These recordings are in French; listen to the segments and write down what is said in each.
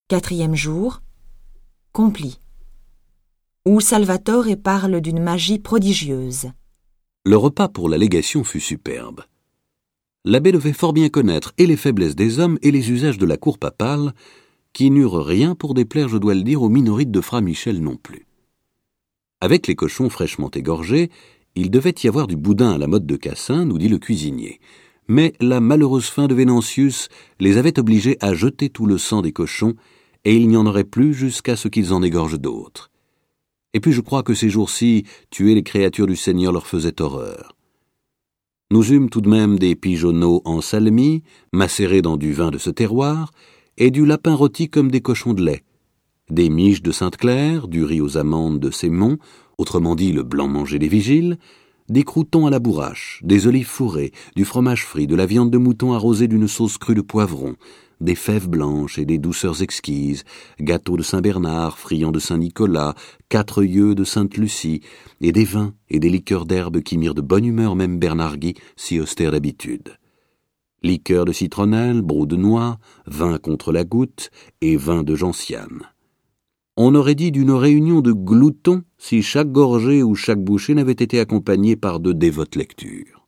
Quatrième jour, Compli, où Salvatore parle d'une magie prodigieuse. Le repas pour la légation fut superbe. L'abbé devait fort bien connaître et les faiblesses des hommes et les usages de la cour papale, qui n'eurent rien pour déplaire, je dois le dire, aux minorites de Fra Michel non plus. Avec les cochons fraîchement égorgés, il devait y avoir du boudin à la mode de Cassin, nous dit le cuisinier. Mais la malheureuse faim de Vénantius les avait obligés à jeter tout le sang des cochons, et il n'y en aurait plus jusqu'à ce qu'ils en égorgent d'autres. Et puis je crois que ces jours-ci, tuer les créatures du Seigneur leur faisait horreur. Nous eûmes tout de même des pigeonneaux en salmis, macérés dans du vin de ce terroir, et du lapin rôti comme des cochons de lait, des miches de Sainte-Claire, du riz aux amandes de Sémont, autrement dit le blanc mangé des vigiles, des croûtons à la bourrache, des olives fourrées, du fromage frit, de la viande de mouton arrosée d'une sauce crue de poivron, des fèves blanches et des douceurs exquises, gâteaux de Saint-Bernard, friands de Saint-Nicolas, 4 œufs de Sainte-Lucie, et des vins et des liqueurs d'herbe qui mirent de bonne humeur même Bernard Guy, si austère d'habitude. Liqueur de citronnelle, brou de noix, vin contre la goutte et vin de gentiane. On aurait dit d'une réunion de gloutons si chaque gorgée ou chaque bouchée n'avait été accompagnée par de dévotes lectures.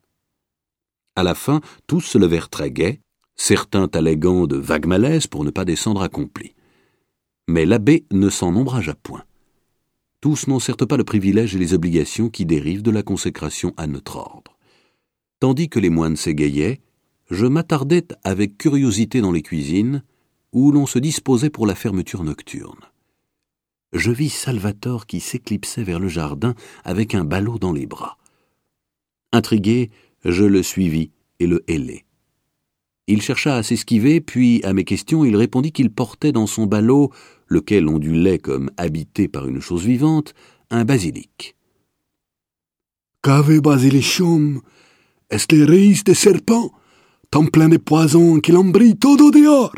À la fin, tous se levèrent très gais, certains alléguant de vagues malaises pour ne pas descendre accomplis. Mais l'abbé ne s'en ombragea point. Tous n'ont certes pas le privilège et les obligations qui dérivent de la consécration à notre ordre. Tandis que les moines s'égayaient, je m'attardais avec curiosité dans les cuisines, où l'on se disposait pour la fermeture nocturne. Je vis Salvatore qui s'éclipsait vers le jardin avec un ballot dans les bras. Intrigué, je le suivis et le hélai. Il chercha à s'esquiver, puis, à mes questions, il répondit qu'il portait dans son ballot, lequel ondulait comme habité par une chose vivante, un basilic. « Cave basilicum, est les raïs des serpents, tant plein de poisons qu'il en brille todo dehors.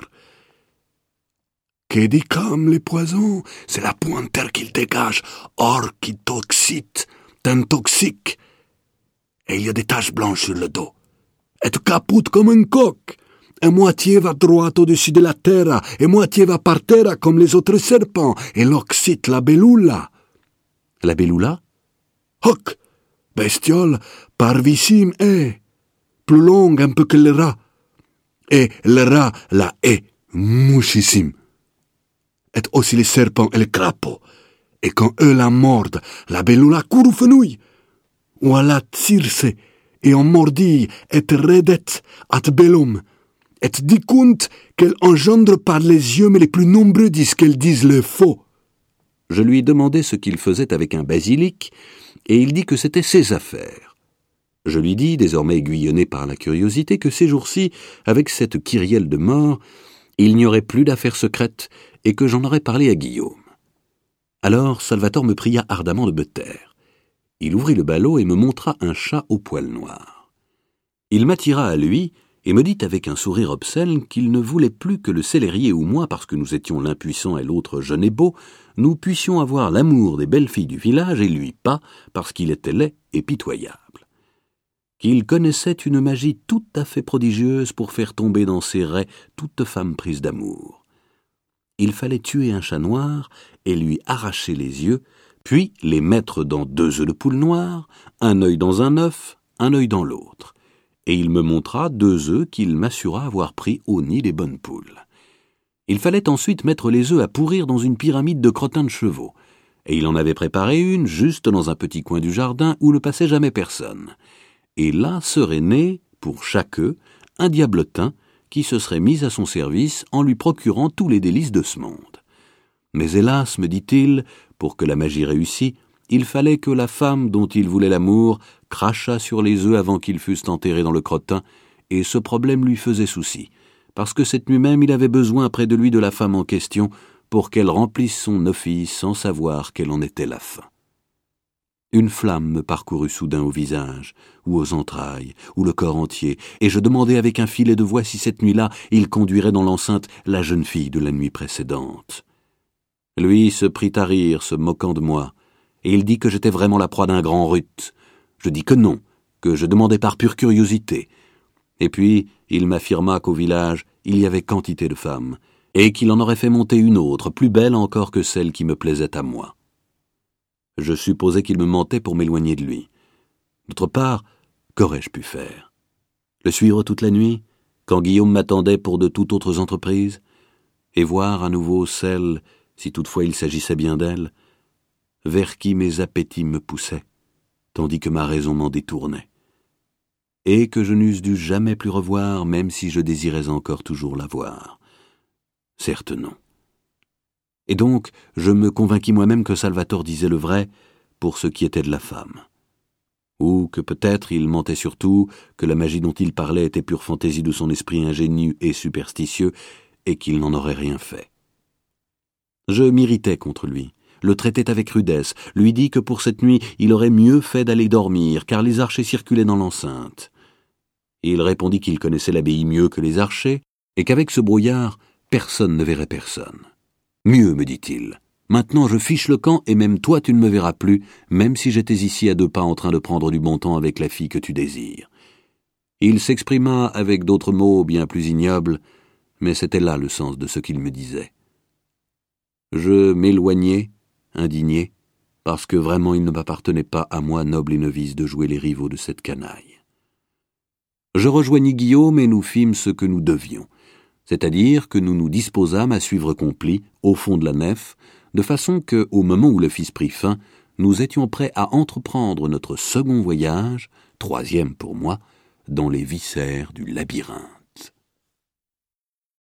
Que dicam les poisons, c'est la pointeur qu'il dégage, or qui t'oxyte, t'intoxique. Et il y a des taches blanches sur le dos. Et tu capoutes comme un coq. Et moitié va droit au-dessus de la terre, et moitié va par terre comme les autres serpents, et l'oxyte la belula. » La belula? Hoc, bestiole, parvissime est, plus longue un peu que le rat. Et le rat la est, mouchissime. Et aussi les serpents et les crapauds. Et quand eux la mordent, la belula court ou fenouille. Ou à la tirse, et en mordille, et redet at bellum. Et dit compte qu'elle engendre par les yeux, mais les plus nombreux disent qu'elle disent le faux. Je lui demandai ce qu'il faisait avec un basilic, et il dit que c'était ses affaires. Je lui dis, désormais aiguillonné par la curiosité, que ces jours-ci, avec cette kyrielle de mort, il n'y aurait plus d'affaires secrètes, et que j'en aurais parlé à Guillaume. Alors Salvatore me pria ardemment de me taire. Il ouvrit le ballot et me montra un chat au poil noir. Il m'attira à lui, et me dit avec un sourire obscène qu'il ne voulait plus que le célérier ou moi, parce que nous étions l'impuissant et l'autre jeune et beau, nous puissions avoir l'amour des belles filles du village et lui pas, parce qu'il était laid et pitoyable. Qu'il connaissait une magie tout à fait prodigieuse pour faire tomber dans ses rets toute femme prise d'amour. Il fallait tuer un chat noir et lui arracher les yeux, puis les mettre dans 2 œufs de poule noire, un œil dans un œuf, un œil dans l'autre. Et il me montra 2 œufs qu'il m'assura avoir pris au nid des bonnes poules. Il fallait ensuite mettre les œufs à pourrir dans une pyramide de crottins de chevaux, et il en avait préparé une juste dans un petit coin du jardin où ne passait jamais personne. Et là serait né, pour chaque œuf, un diablotin qui se serait mis à son service en lui procurant tous les délices de ce monde. Mais hélas, me dit-il, pour que la magie réussît, il fallait que la femme dont il voulait l'amour crachât sur les œufs avant qu'ils fussent enterrés dans le crottin, et ce problème lui faisait souci, parce que cette nuit même il avait besoin près de lui de la femme en question pour qu'elle remplisse son office sans savoir quelle en était la fin. Une flamme me parcourut soudain au visage, ou aux entrailles, ou le corps entier, et je demandai avec un filet de voix si cette nuit-là il conduirait dans l'enceinte la jeune fille de la nuit précédente. Lui se prit à rire, se moquant de moi, et il dit que j'étais vraiment la proie d'un grand rut. Je dis que non, que je demandais par pure curiosité. Et puis, il m'affirma qu'au village, il y avait quantité de femmes, et qu'il en aurait fait monter une autre, plus belle encore que celle qui me plaisait à moi. Je supposais qu'il me mentait pour m'éloigner de lui. D'autre part, qu'aurais-je pu faire? Le suivre toute la nuit, quand Guillaume m'attendait pour de toutes autres entreprises, et voir à nouveau celle, si toutefois il s'agissait bien d'elle, vers qui mes appétits me poussaient, tandis que ma raison m'en détournait, et que je n'eusse dû jamais plus revoir, même si je désirais encore toujours la voir. Certes non. Et donc, je me convainquis moi-même que Salvatore disait le vrai pour ce qui était de la femme. Ou que peut-être il mentait surtout, que la magie dont il parlait était pure fantaisie de son esprit ingénu et superstitieux, et qu'il n'en aurait rien fait. Je m'irritais contre lui, le traitais avec rudesse, lui dis que pour cette nuit il aurait mieux fait d'aller dormir, car les archers circulaient dans l'enceinte. Il répondit qu'il connaissait l'abbaye mieux que les archers, et qu'avec ce brouillard, personne ne verrait personne. Mieux, me dit-il, maintenant je fiche le camp et même toi tu ne me verras plus, même si j'étais ici à 2 pas en train de prendre du bon temps avec la fille que tu désires. Il s'exprima avec d'autres mots bien plus ignobles, mais c'était là le sens de ce qu'il me disait. Je m'éloignai, indigné, parce que vraiment il ne m'appartenait pas à moi, noble et novice, de jouer les rivaux de cette canaille. Je rejoignis Guillaume et nous fîmes ce que nous devions, c'est-à-dire que nous nous disposâmes à suivre Compli au fond de la nef, de façon que, au moment où le fils prit fin, nous étions prêts à entreprendre notre second voyage, 3e pour moi, dans les viscères du labyrinthe.